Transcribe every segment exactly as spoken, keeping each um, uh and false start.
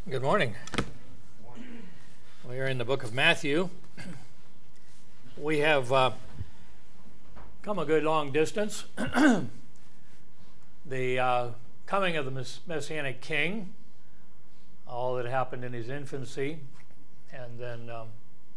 Good morning. We are in the book of Matthew. We have uh, come a good long distance. the uh, coming of the mess- Messianic King, all that happened in his infancy, and then um,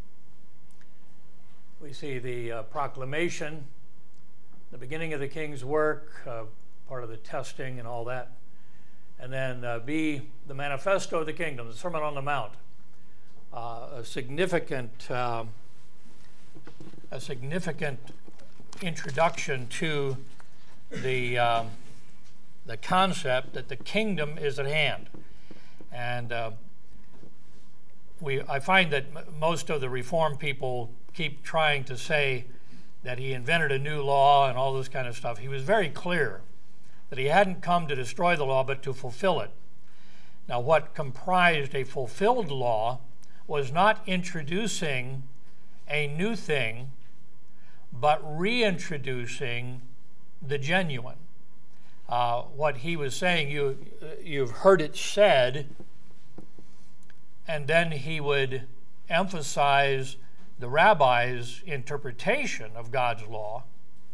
we see the uh, proclamation, the beginning of the King's work, uh, part of the testing and all that. And then uh, B, the manifesto of the kingdom, the Sermon on the Mount, uh, a significant, uh, a significant introduction to the um, the concept that the kingdom is at hand. And uh, we, I find that m- most of the Reformed people keep trying to say that he invented a new law and all this kind of stuff. He was very clear that he hadn't come to destroy the law, but to fulfill it. Now, what comprised a fulfilled law was not introducing a new thing, but reintroducing the genuine. Uh, what he was saying, you, you've heard it said, and then he would emphasize the rabbi's interpretation of God's law.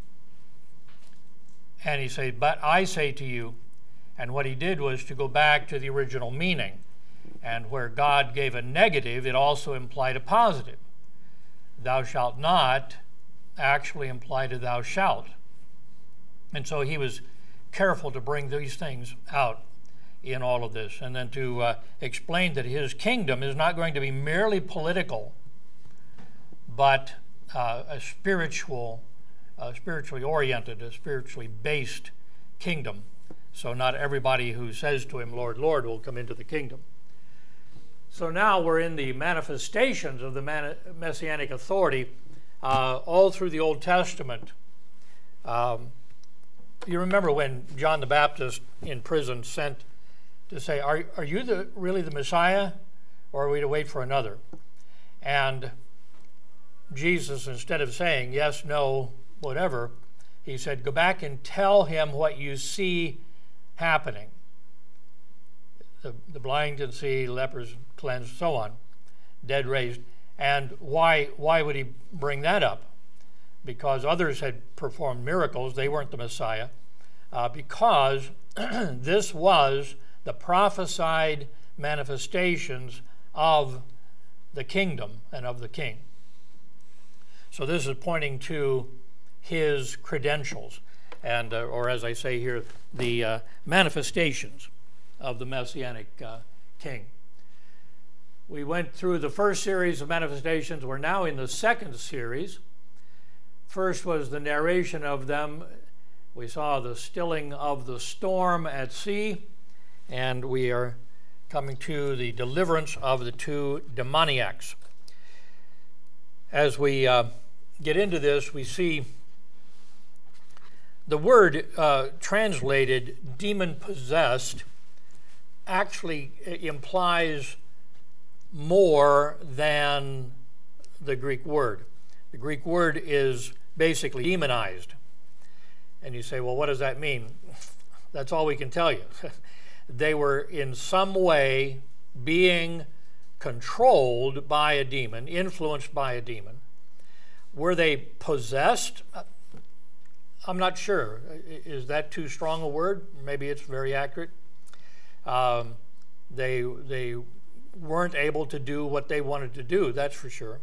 And he said, but I say to you, and what he did was to go back to the original meaning. And where God gave a negative, it also implied a positive. Thou shalt not actually implied a thou shalt. And so he was careful to bring these things out in all of this. And then to uh, explain that his kingdom is not going to be merely political, but uh, a spiritual Uh, spiritually oriented, a spiritually based kingdom. So not everybody who says to him, Lord, Lord, will come into the kingdom. So now we're in the manifestations of the man- Messianic authority uh, all through the Old Testament. Um, you remember when John the Baptist in prison sent to say, are, are you the, really the Messiah, or are we to wait for another? And Jesus, instead of saying yes, no, whatever, he said, go back and tell him what you see happening. The, the blind can see, lepers cleansed, so on, dead raised. And why, why would he bring that up? Because others had performed miracles. They weren't the Messiah. Uh, because this was the prophesied manifestations of the kingdom and of the king. So this is pointing to his credentials, and uh, or as I say here, the uh, manifestations of the Messianic uh, King. We went through the first series of manifestations. We're now in the second series. First was the narration of them. We saw the stilling of the storm at sea, and we are coming to the deliverance of the two demoniacs. As we uh, get into this, we see the word uh, translated demon-possessed actually implies more than the Greek word. The Greek word is basically demonized. And you say, well, what does that mean? That's all we can tell you. They were in some way being controlled by a demon, influenced by a demon. Were they possessed? I'm not sure. Is that too strong a word? Maybe it's very accurate. Um, they they weren't able to do what they wanted to do, that's for sure.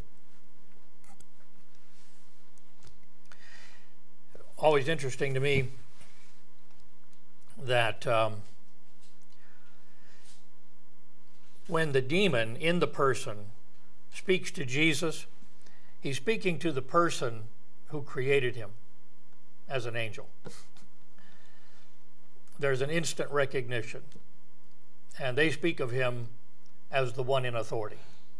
Always interesting to me that um, when the demon in the person speaks to Jesus, he's speaking to the person who created him as an angel. There's an instant recognition, and they speak of him as the one in authority.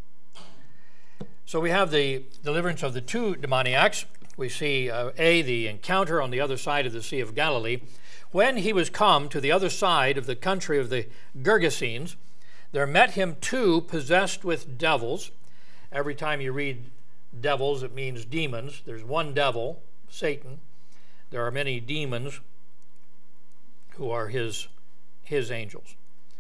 So we have the deliverance of the two demoniacs. We see uh, A, the encounter on the other side of the Sea of Galilee. When he was come to the other side of the country of the Gergesenes, there met him two possessed with devils. Every time you read devils, it means demons. There's one devil, Satan. There are many demons who are his, his angels.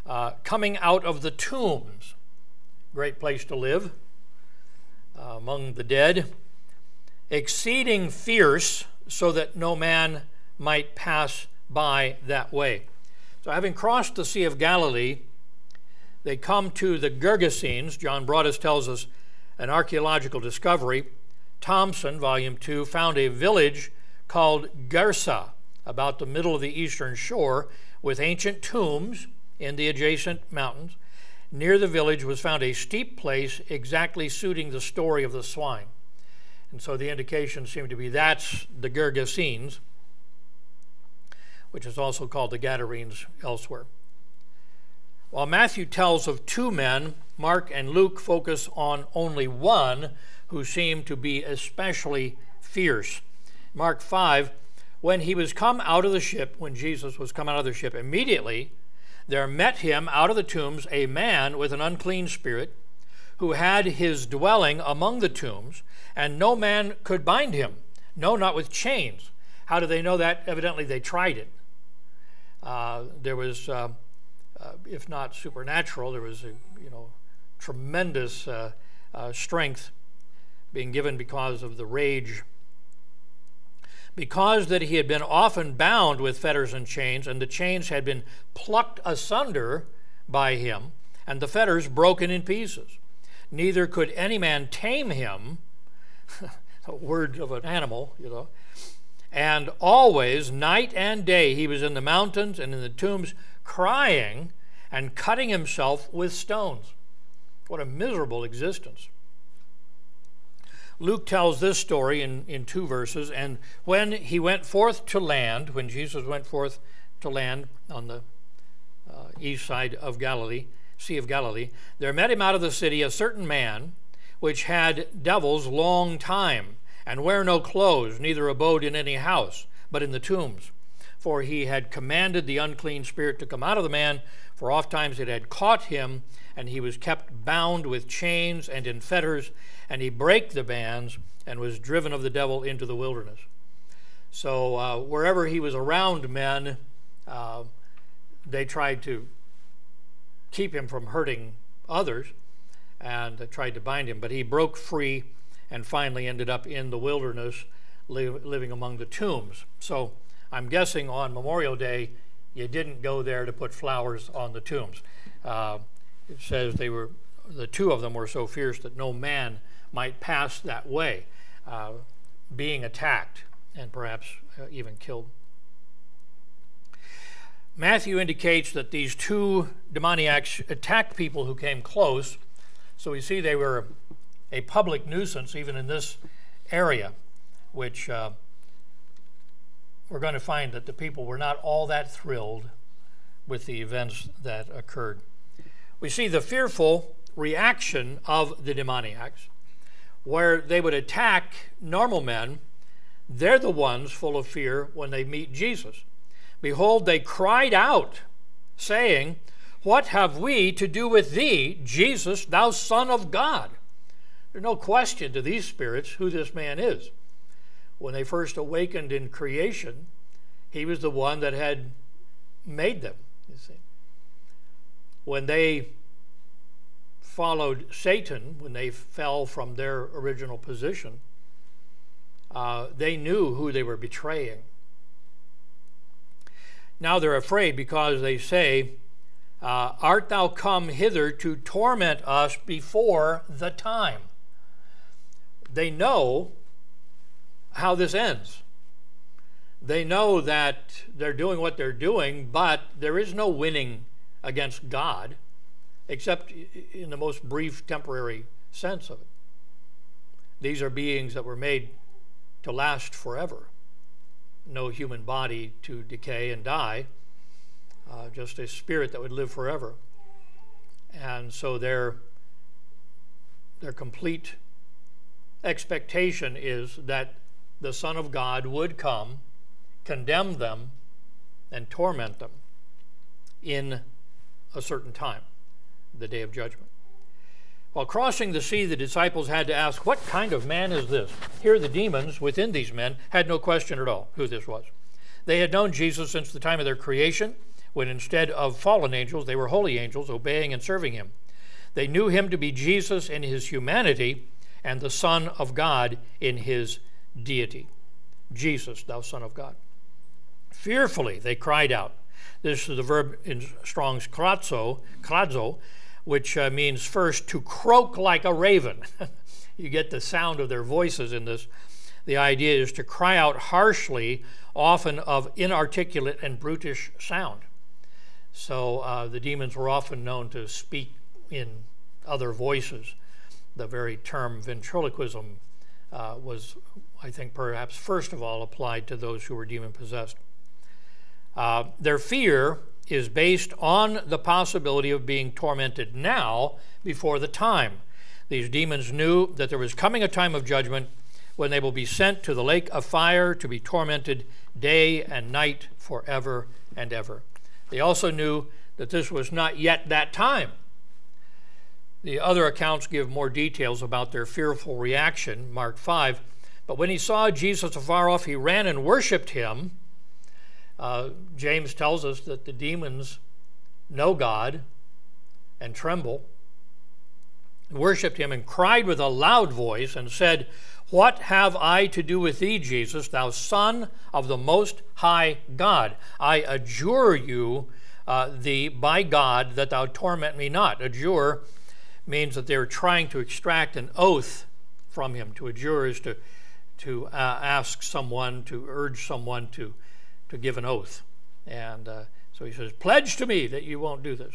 uh, coming out of the tombs. Great place to live uh, among the dead. Exceeding fierce, so that no man might pass by that way. So having crossed the Sea of Galilee, they come to the Gergesenes. John Broadus tells us an archaeological discovery. Thompson, volume two, found a village called Gersa, about the middle of the eastern shore, with ancient tombs in the adjacent mountains. Near the village was found a steep place exactly suiting the story of the swine. And so the indications seem to be that's the Gergesenes, which is also called the Gadarenes elsewhere. While Matthew tells of two men, Mark and Luke focus on only one who seemed to be especially fierce. Mark five, when he was come out of the ship, when Jesus was come out of the ship, immediately there met him out of the tombs a man with an unclean spirit, who had his dwelling among the tombs, and no man could bind him, no, not with chains. How do they know that? Evidently they tried it. Uh, there was, uh, uh, if not supernatural, there was a you know tremendous uh, uh, strength being given because of the rage. Because that he had been often bound with fetters and chains, and the chains had been plucked asunder by him, and the fetters broken in pieces. Neither could any man tame him, a word of an animal, you know, and always, night and day, he was in the mountains and in the tombs, crying and cutting himself with stones. What a miserable existence. Luke tells this story in, in two verses. And when he went forth to land, when Jesus went forth to land on the uh, east side of Galilee, Sea of Galilee, there met him out of the city a certain man which had devils long time, and wear no clothes, neither abode in any house, but in the tombs. For he had commanded the unclean spirit to come out of the man, for oft times it had caught him, and he was kept bound with chains and in fetters, and he brake the bands, and was driven of the devil into the wilderness. So uh, wherever he was around men, uh, they tried to keep him from hurting others, and uh, tried to bind him. But he broke free, and finally ended up in the wilderness, li- living among the tombs. So I'm guessing on Memorial Day, you didn't go there to put flowers on the tombs. Uh, it says they were, the two of them were so fierce that no man might pass that way, uh, being attacked and perhaps uh, even killed. Matthew indicates that these two demoniacs attacked people who came close. So we see they were a public nuisance even in this area, which uh, we're going to find that the people were not all that thrilled with the events that occurred. We see the fearful reaction of the demoniacs, where they would attack normal men. They're the ones full of fear when they meet Jesus. Behold, they cried out, saying, "What have we to do with thee, Jesus, thou Son of God?" There's no question to these spirits who this man is. When they first awakened in creation, he was the one that had made them, you see. When they followed Satan, when they fell from their original position, uh, they knew who they were betraying. Now they're afraid because they say, uh, "Art thou come hither to torment us before the time?" They know how this ends. They know that they're doing what they're doing, but there is no winning against God, except in the most brief, temporary sense of it. These are beings that were made to last forever. No human body to decay and die, uh, just a spirit that would live forever. And so their, their complete expectation is that the Son of God would come, condemn them, and torment them in a certain time, the day of judgment. While crossing the sea, the disciples had to ask, "What kind of man is this?" Here the demons within these men had no question at all who this was. They had known Jesus since the time of their creation, when instead of fallen angels, they were holy angels obeying and serving him. They knew him to be Jesus in his humanity and the Son of God in his deity. Jesus, thou Son of God. Fearfully they cried out. This is the verb in Strong's krazo, krazo, which uh, means first to croak like a raven. You get the sound of their voices in this. The idea is to cry out harshly, often of inarticulate and brutish sound. So uh, the demons were often known to speak in other voices. The very term ventriloquism uh, was, I think, perhaps first of all applied to those who were demon-possessed. Uh, their fear is based on the possibility of being tormented now before the time. These demons knew that there was coming a time of judgment when they will be sent to the lake of fire to be tormented day and night forever and ever. They also knew that this was not yet that time. The other accounts give more details about their fearful reaction, Mark five. But when he saw Jesus afar off, he ran and worshipped him. Uh, James tells us that the demons know God and tremble, worshipped him and cried with a loud voice and said, "What have I to do with thee, Jesus, thou Son of the Most High God? I adjure you uh, thee by God that thou torment me not." Adjure means that they're trying to extract an oath from him. To adjure is to, to uh, ask someone, to urge someone to to give an oath. And uh, so he says, "Pledge to me that you won't do this."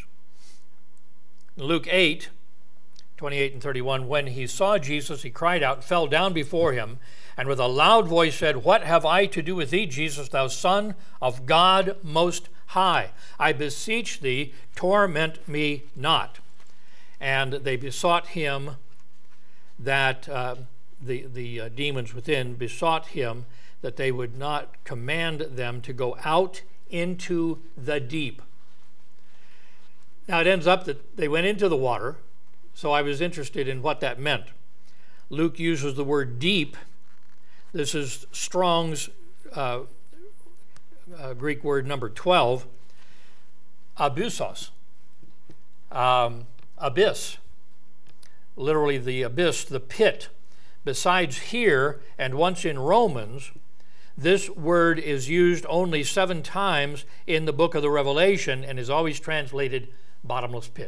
In Luke eight, twenty-eight and thirty-one, when he saw Jesus, he cried out, fell down before him, and with a loud voice said, "What have I to do with thee, Jesus, thou Son of God Most High? I beseech thee, torment me not." And they besought him that, uh, the, the uh, demons within besought him that they would not command them to go out into the deep. Now it ends up that they went into the water, so I was interested in what that meant. Luke uses the word deep. This is Strong's uh, uh, Greek word number twelve, abyssos, um, abyss, literally the abyss, the pit. Besides here, and once in Romans, this word is used only seven times in the book of the Revelation and is always translated bottomless pit.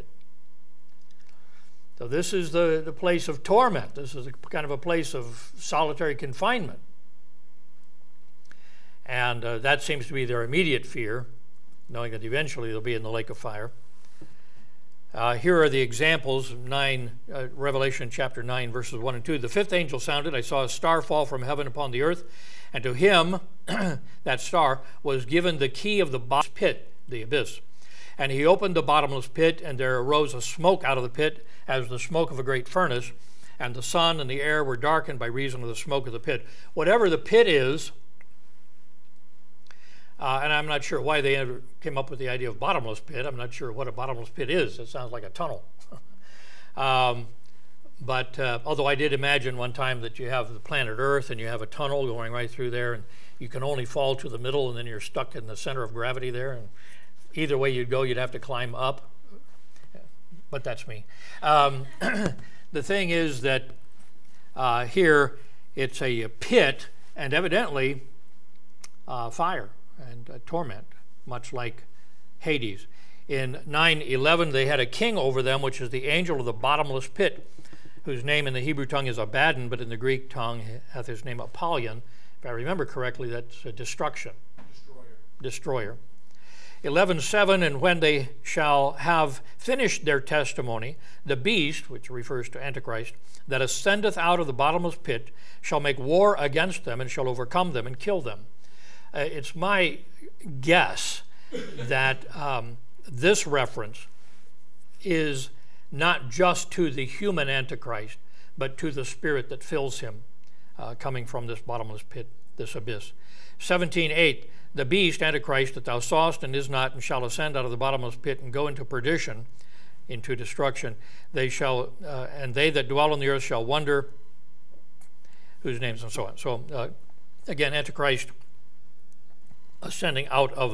So this is the, the place of torment. This is a, kind of a place of solitary confinement. And uh, that seems to be their immediate fear, knowing that eventually they'll be in the lake of fire. Uh, here are the examples, nine, uh, Revelation chapter nine, verses one and two. "The fifth angel sounded. I saw a star fall from heaven upon the earth, and to him, that star, was given the key of the bottomless pit," the abyss. "And he opened the bottomless pit, and there arose a smoke out of the pit, as the smoke of a great furnace, and the sun and the air were darkened by reason of the smoke of the pit." Whatever the pit is, Uh, and I'm not sure why they ever came up with the idea of bottomless pit. I'm not sure what a bottomless pit is. It sounds like a tunnel. um, but uh, although I did imagine one time that you have the planet Earth and you have a tunnel going right through there, and you can only fall to the middle, and then you're stuck in the center of gravity there. And either way you'd go, you'd have to climb up. But that's me. Um, the thing is that uh, here it's a pit, and evidently uh, fire and uh, torment, much like Hades. In nine eleven, they had a king over them, which is the angel of the bottomless pit, whose name in the Hebrew tongue is Abaddon, but in the Greek tongue hath his name Apollyon. If I remember correctly, that's a destruction. Destroyer. Destroyer. eleven seven, "And when they shall have finished their testimony, the beast," which refers to Antichrist, "that ascendeth out of the bottomless pit shall make war against them, and shall overcome them and kill them." Uh, it's my guess that um, this reference is not just to the human Antichrist, but to the spirit that fills him, uh, coming from this bottomless pit, this abyss. seventeen eight, "The beast, Antichrist, that thou sawest and is not, and shall ascend out of the bottomless pit and go into perdition, into destruction. They shall, uh, and they that dwell on the earth shall wonder whose names," and so on. So uh, again, Antichrist ascending out of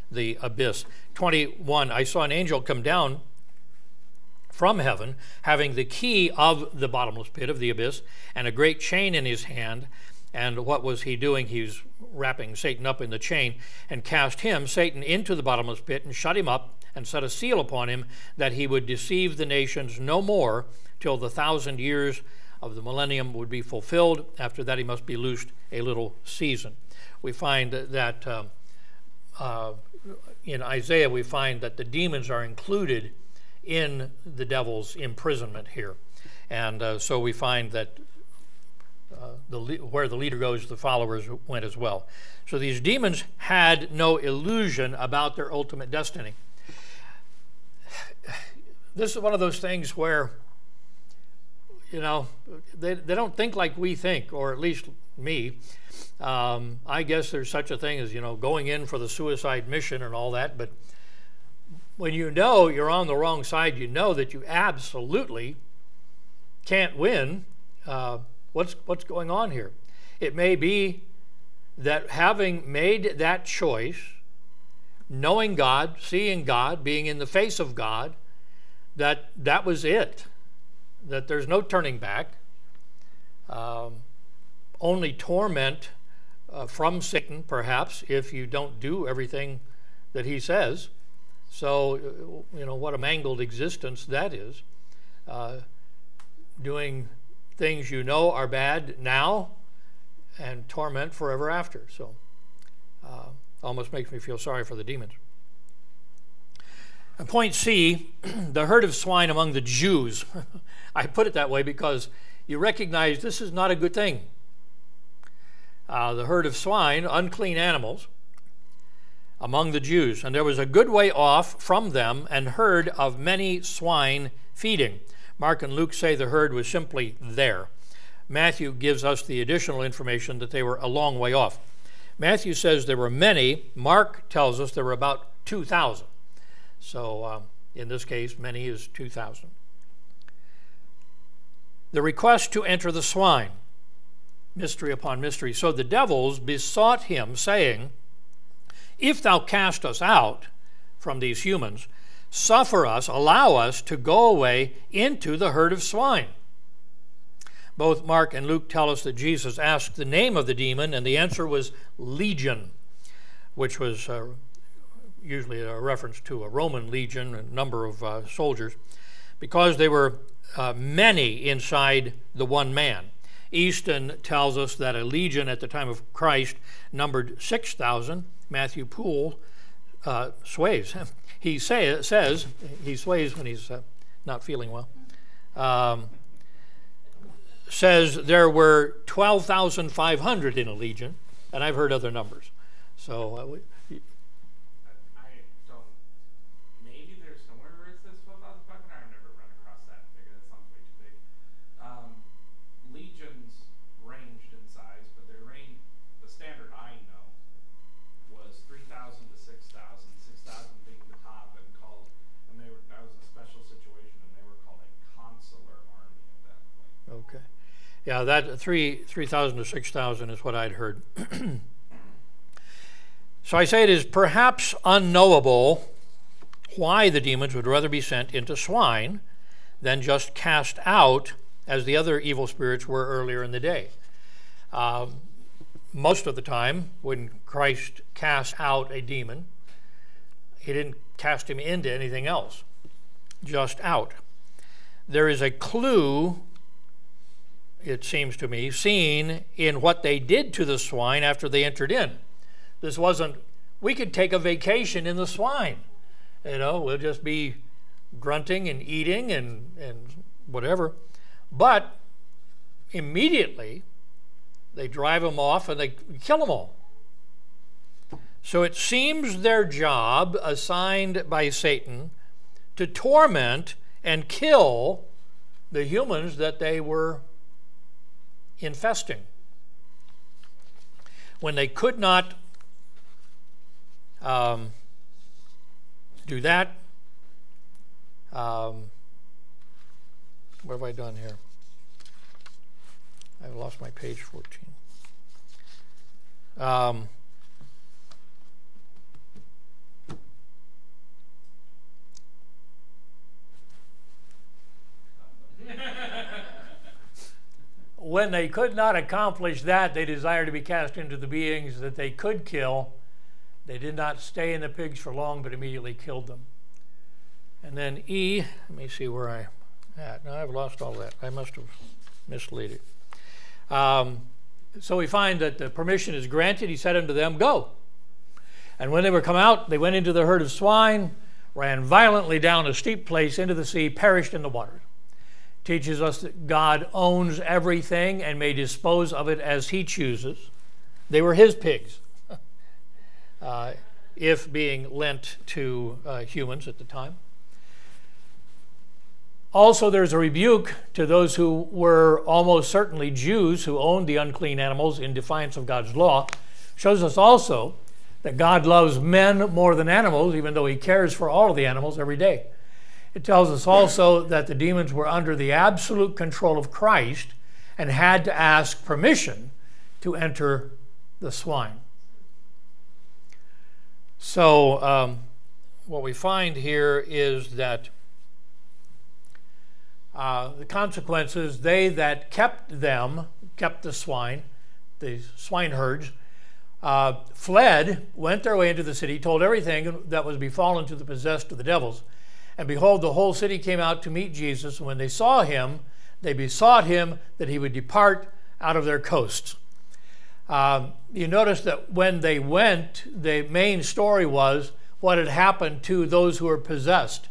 the abyss. twenty-one, I saw an angel come down from heaven, having the key of the bottomless pit, of the abyss, and a great chain in his hand. And what was he doing? He was wrapping Satan up in the chain, and cast him, Satan, into the bottomless pit, and shut him up, and set a seal upon him, that he would deceive the nations no more, till the thousand years of the millennium would be fulfilled. After that he must be loosed a little season. We find that uh, uh, in Isaiah, we find that the demons are included in the devil's imprisonment here. And uh, so we find that uh, the where the leader goes, the followers went as well. So these demons had no illusion about their ultimate destiny. This is one of those things where, you know, they, they don't think like we think, or at least me. Um, I guess there's such a thing as, you know, going in for the suicide mission and all that, but when you know you're on the wrong side, you know that you absolutely can't win. Uh, what's what's going on here? It may be that having made that choice, knowing God, seeing God, being in the face of God, that that was it, that there's no turning back, um, only torment uh, from Satan, perhaps, if you don't do everything that he says. So, you know, what a mangled existence that is. Uh, doing things you know are bad now and torment forever after. So, uh, almost makes me feel sorry for the demons. And point C, the herd of swine among the Jews. I put it that way because you recognize this is not a good thing. Uh, the herd of swine, unclean animals, among the Jews. And there was a good way off from them an herd of many swine feeding. Mark and Luke say the herd was simply there. Matthew gives us the additional information that they were a long way off. Matthew says there were many. Mark tells us there were about two thousand. So uh, in this case, many is two thousand. The request to enter the swine, mystery upon mystery. So the devils besought him, saying, if thou cast us out from these humans, suffer us, allow us to go away into the herd of swine. Both Mark and Luke tell us that Jesus asked the name of the demon, and the answer was legion, which was uh, usually a reference to a Roman legion, a number of uh, soldiers, because they were uh, many inside the one man. Easton tells us that a legion at the time of Christ numbered six thousand. Matthew Poole uh, sways. He say, says, he sways when he's uh, not feeling well, um, says there were twelve thousand five hundred in a legion, and I've heard other numbers. So, uh, we, I don't, maybe there's somewhere where it says twelve thousand five hundred. I've never run across that figure. That sounds way too big. Um, legions ranged in size, but they range, the standard I know was three thousand to six thousand, six thousand being the top, and called, and they were, that was a special situation, and they were called a consular army at that point. okay. Yeah, that three three thousand to six thousand is what I'd heard. So I say it is perhaps unknowable why the demons would rather be sent into swine than just cast out as the other evil spirits were earlier in the day. Um, most of the time, when Christ cast out a demon, he didn't cast him into anything else, just out. There is a clue, it seems to me, seen in what they did to the swine after they entered in. This wasn't, we could take a vacation in the swine. You know, we'll just be grunting and eating and, and whatever. But immediately, they drive them off and they kill them all. So it seems their job, assigned by Satan, to torment and kill the humans that they were infesting. When they could not um, do that, um, what have I done here? I've lost my page fourteen. Um, when they could not accomplish that, they desired to be cast into the beings that they could kill. They did not stay in the pigs for long, but immediately killed them. And then E, let me see where I'm at. No, I've lost all that. I must have misled it. Um, so we find that the permission is granted. He said unto them, go. And when they were come out, they went into the herd of swine, ran violently down a steep place into the sea, perished in the waters. Teaches us that God owns everything and may dispose of it as he chooses. They were his pigs, uh, if being lent to uh, humans at the time. Also, there's a rebuke to those who were almost certainly Jews who owned the unclean animals in defiance of God's law. Shows us also that God loves men more than animals, even though he cares for all of the animals every day. It tells us also that the demons were under the absolute control of Christ and had to ask permission to enter the swine. So um, what we find here is that uh, the consequences, they that kept them, kept the swine, the swine herds, uh, fled, went their way into the city, told everything that was befallen to the possessed of the devils. And behold, the whole city came out to meet Jesus. And when they saw him, they besought him that he would depart out of their coasts. Um, you notice that when they went, the main story was what had happened to those who were possessed,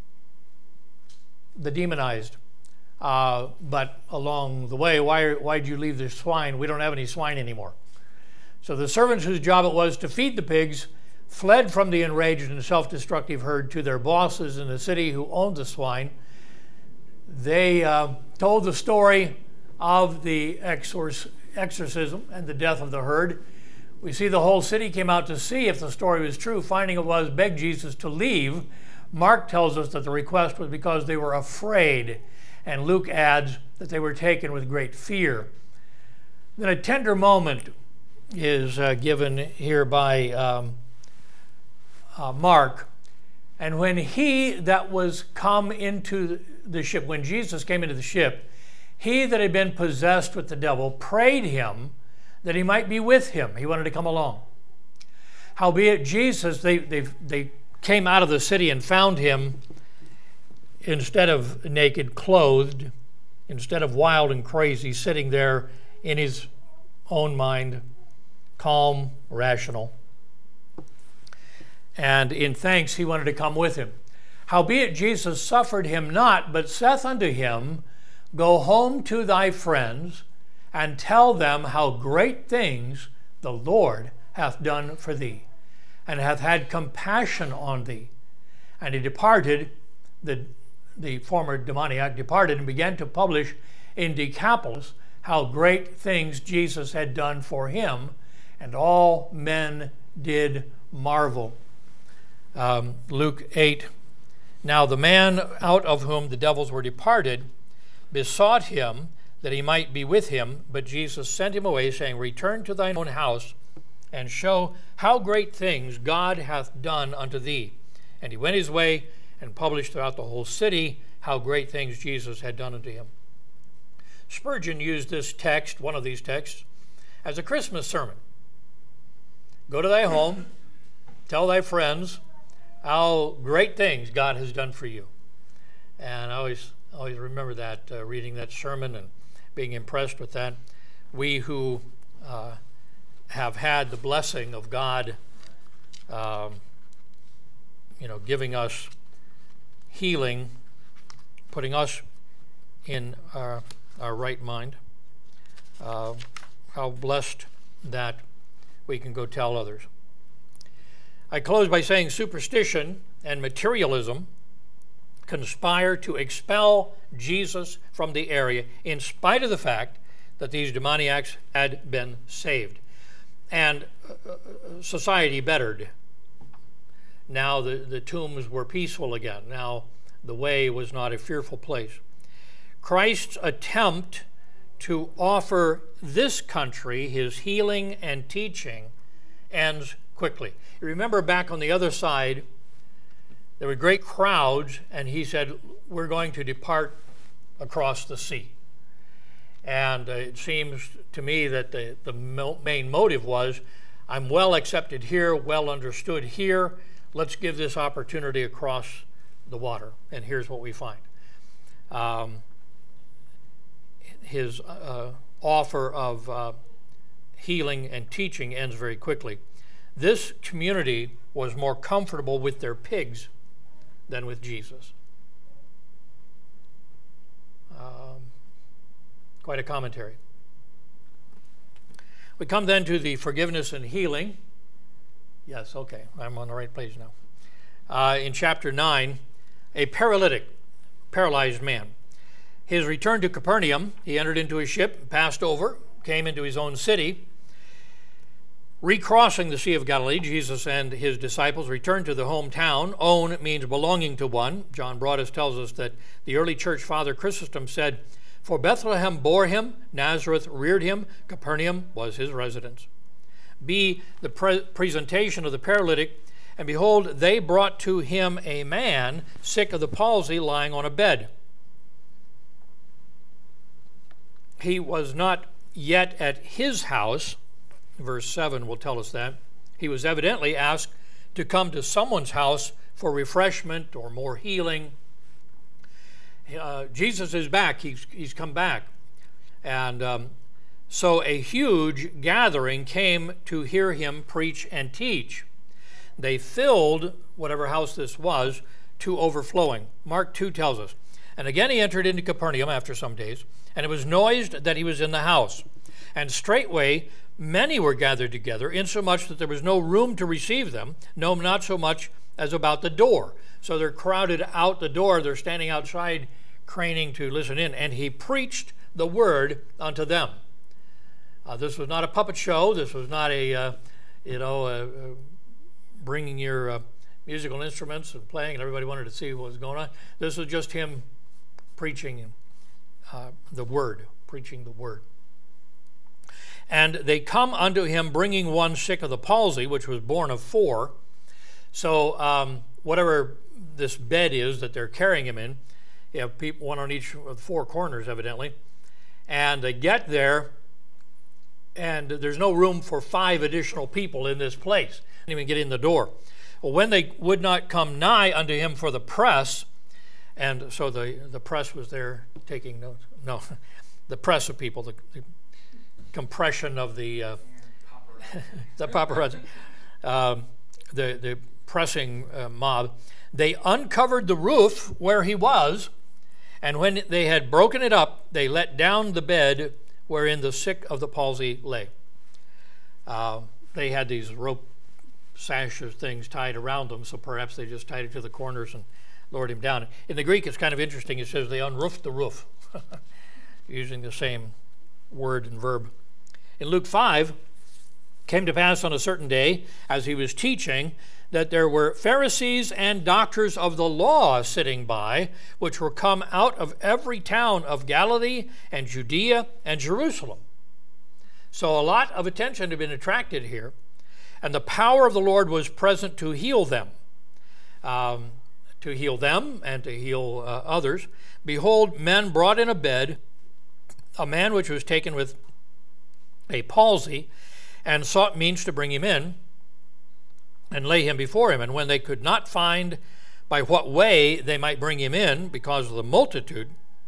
the demonized. Uh, but along the way, why why'd you leave the swine? We don't have any swine anymore. So the servants whose job it was to feed the pigs fled from the enraged and self-destructive herd to their bosses in the city who owned the swine. They uh, told the story of the exor- exorcism and the death of the herd. We see the whole city came out to see if the story was true. Finding it was, begged Jesus to leave. Mark tells us that the request was because they were afraid, and Luke adds that they were taken with great fear. Then a tender moment is uh, given here by um, uh, Mark. And when he that was come into the ship, when Jesus came into the ship, he that had been possessed with the devil prayed him that he might be with him. He wanted to come along. Howbeit Jesus, they, they, they came out of the city and found him, instead of naked, clothed, instead of wild and crazy, sitting there in his own mind, calm, rational. And in thanks he wanted to come with him. Howbeit Jesus suffered him not, but saith unto him, go home to thy friends, and tell them how great things the Lord hath done for thee, and hath had compassion on thee. And he departed, the, the former demoniac departed, and began to publish in Decapolis how great things Jesus had done for him, and all men did marvel. Um, Luke eight, now the man out of whom the devils were departed besought him that he might be with him, but Jesus sent him away, saying, return to thine own house, and show how great things God hath done unto thee. And he went his way, and published throughout the whole city how great things Jesus had done unto him. Spurgeon used this text, one of these texts, as a Christmas sermon. Go to thy home, tell thy friends how great things God has done for you. And I always, always remember that, uh, reading that sermon and being impressed with that. We who uh, have had the blessing of God, um, you know, giving us healing, putting us in our, our right mind, uh, how blessed that we can go tell others. I close by saying superstition and materialism conspire to expel Jesus from the area in spite of the fact that these demoniacs had been saved. And uh, society bettered. Now the, the tombs were peaceful again. Now the way was not a fearful place. Christ's attempt to offer this country his healing and teaching ends quickly. You remember back on the other side, there were great crowds, and he said, we're going to depart across the sea. And uh, it seems to me that the, the main motive was, I'm well accepted here, well understood here. Let's give this opportunity across the water. And here's what we find. Um, his uh, offer of uh, healing and teaching ends very quickly. This community was more comfortable with their pigs than with Jesus. Um, quite a commentary. We come then to the forgiveness and healing. Yes, okay, I'm on the right place now. Uh, in chapter nine, a paralytic, paralyzed man. His return to Capernaum, he entered into a ship, passed over, came into his own city. Recrossing the Sea of Galilee, Jesus and his disciples returned to the hometown. Own means belonging to one. John Broadus tells us that the early church father Chrysostom said, "For Bethlehem bore him, Nazareth reared him, Capernaum was his residence." B, the pre- presentation of the paralytic, and behold, they brought to him a man sick of the palsy lying on a bed. He was not yet at his house. Verse seven will tell us that. He was evidently asked to come to someone's house for refreshment or more healing. Uh, Jesus is back. He's, he's come back. And um, so a huge gathering came to hear him preach and teach. They filled whatever house this was to overflowing. Mark two tells us, "And again he entered into Capernaum after some days, and it was noised that he was in the house. And straightway many were gathered together, insomuch that there was no room to receive them, no, not so much as about the door." So they're crowded out the door. They're standing outside, craning to listen in. And he preached the word unto them. Uh, this was not a puppet show. This was not a, uh, you know, uh, uh, bringing your uh, musical instruments and playing, and everybody wanted to see what was going on. This was just him preaching uh, the word, preaching the word. "And they come unto him, bringing one sick of the palsy, which was born of four." So um, whatever this bed is that they're carrying him in, you have people, one on each of the four corners, evidently. And they get there, and there's no room for five additional people in this place. They didn't even get in the door. Well, when they would not come nigh unto him for the press, and so the, the press was there taking notes. No, the press of people, the, the compression of the uh, the paparazzi, um, the the pressing uh, mob. They uncovered the roof where he was, and when they had broken it up, they let down the bed wherein the sick of the palsy lay. Uh, they had these rope sashes things tied around them, so perhaps they just tied it to the corners and lowered him down. In the Greek, it's kind of interesting. It says they unroofed the roof, using the same word and verb. In Luke five, came to pass on a certain day, as he was teaching, that there were Pharisees and doctors of the law sitting by, which were come out of every town of Galilee and Judea and Jerusalem. So a lot of attention had been attracted here, and the power of the Lord was present to heal them, um, to heal them and to heal uh, others. Behold, men brought in a bed a man which was taken with a palsy, and sought means to bring him in and lay him before him. And when they could not find by what way they might bring him in because of the multitude,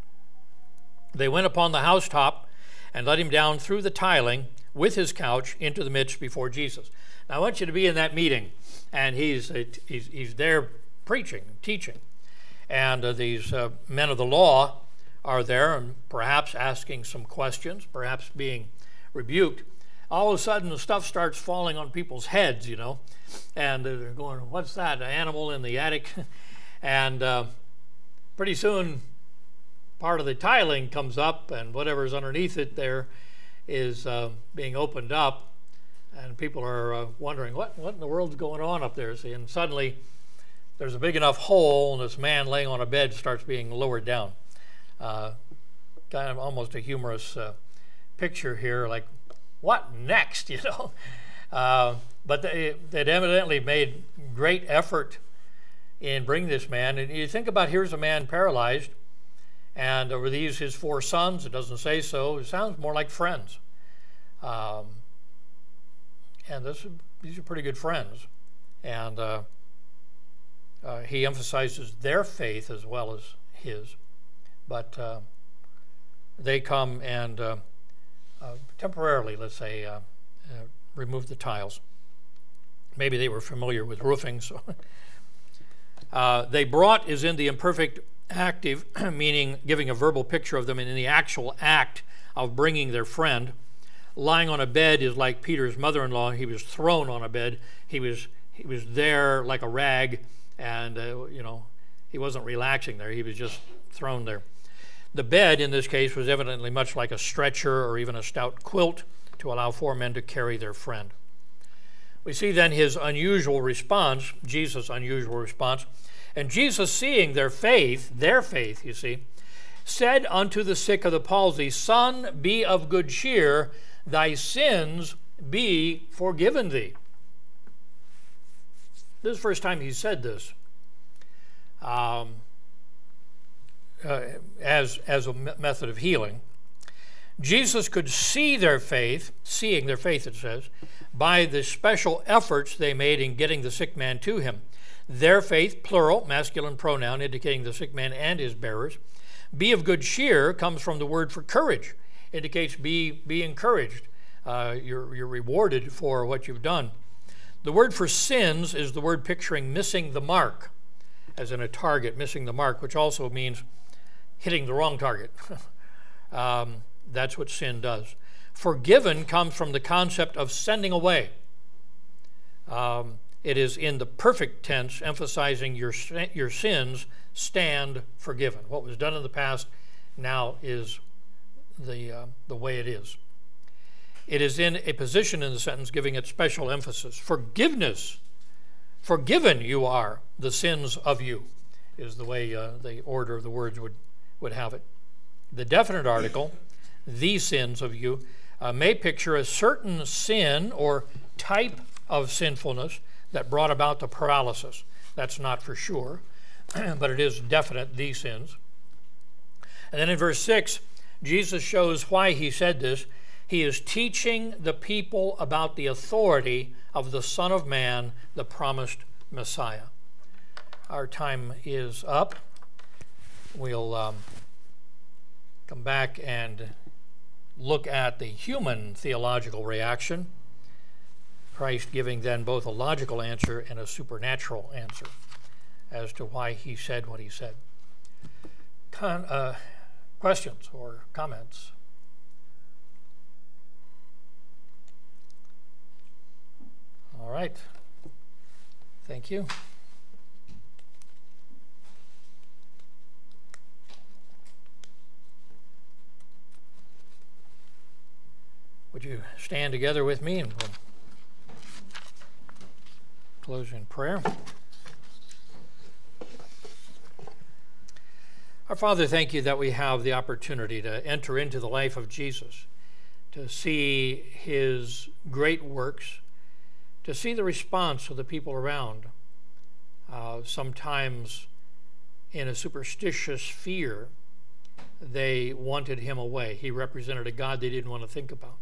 they went upon the housetop and let him down through the tiling with his couch into the midst before Jesus. Now I want you to be in that meeting, and he's he's, he's there preaching, teaching, and uh, these uh, men of the law are there and perhaps asking some questions, perhaps being rebuked. All of a sudden the stuff starts falling on people's heads, you know, and they're going, what's that, an animal in the attic? And uh, pretty soon part of the tiling comes up, and whatever's underneath it there is uh, being opened up, and people are uh, wondering, what, what in the world's going on up there? See, and suddenly there's a big enough hole, and this man laying on a bed starts being lowered down. Uh, kind of almost a humorous uh, picture here, like, what next, you know? Uh, but they, they'd evidently made great effort in bringing this man. And you think about, here's a man paralyzed, And were these his four sons? It doesn't say so. It sounds more like friends. Um, and this, these are pretty good friends. And uh, uh, he emphasizes their faith as well as his. But uh, they come and uh, uh, temporarily, let's say, uh, uh, remove the tiles. Maybe they were familiar with roofing. So uh, they brought is in the imperfect active, meaning giving a verbal picture of them, and in the actual act of bringing their friend. Lying on a bed is like Peter's mother-in-law. He was thrown on a bed. He was he was there like a rag, and uh, you know, he wasn't relaxing there. He was just thrown there. The bed in this case was evidently much like a stretcher or even a stout quilt to allow four men to carry their friend. We see then his unusual response, Jesus' unusual response. And Jesus, seeing their faith, their faith, you see, said unto the sick of the palsy, Son, be of good cheer, thy sins be forgiven thee. This is the first time he said this um, uh, as, as a method of healing. Jesus could see their faith, seeing their faith, it says, by the special efforts they made in getting the sick man to him. Their faith, plural, masculine pronoun, indicating the sick man and his bearers. Be of good cheer comes from the word for courage, indicates be, be encouraged. Uh, you're, you're rewarded for what you've done. The word for sins is the word picturing missing the mark, as in a target, missing the mark, which also means hitting the wrong target. um, that's what sin does. Forgiven comes from the concept of sending away. Um, It is in the perfect tense, emphasizing your your sins stand forgiven. What was done in the past now is the uh, the way it is. It is in a position in the sentence giving it special emphasis. Forgiveness, forgiven you are, the sins of you, is the way uh, the order of the words would, would have it. The definite article, the sins of you, uh, may picture a certain sin or type of sinfulness that brought about the paralysis. That's not for sure, but it is definite, these sins. And then in verse six, Jesus shows why he said this. He is teaching the people about the authority of the Son of Man, the promised Messiah. Our time is up. We'll um, come back and look at the human theological reaction. Christ giving then both a logical answer and a supernatural answer as to why he said what he said. Con, uh, questions or comments? All right. Thank you. Would you stand together with me and we'll close in prayer. Our Father, thank you that we have the opportunity to enter into the life of Jesus, to see his great works, to see the response of the people around, uh, sometimes in a superstitious fear, they wanted him away. He represented a God they didn't want to think about.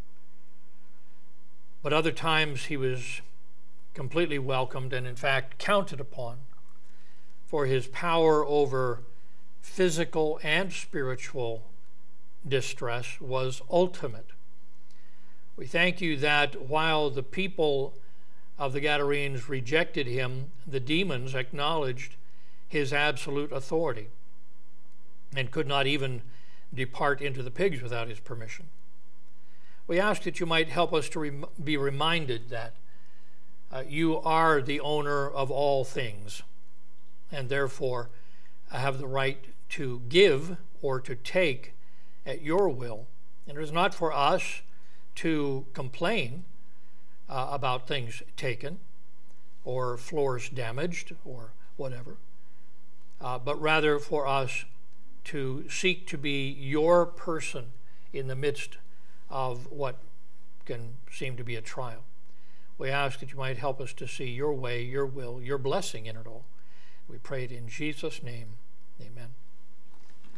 But other times he was completely welcomed and in fact counted upon, for his power over physical and spiritual distress was ultimate. We thank you that while the people of the Gadarenes rejected him, the demons acknowledged his absolute authority and could not even depart into the pigs without his permission. We ask that you might help us to rem- be reminded that uh, you are the owner of all things and therefore have the right to give or to take at your will. And it is not for us to complain uh, about things taken or floors damaged or whatever, uh, but rather for us to seek to be your person in the midst of what can seem to be a trial. We ask that you might help us to see your way, your will, your blessing in it all. We pray it in Jesus' name. Amen.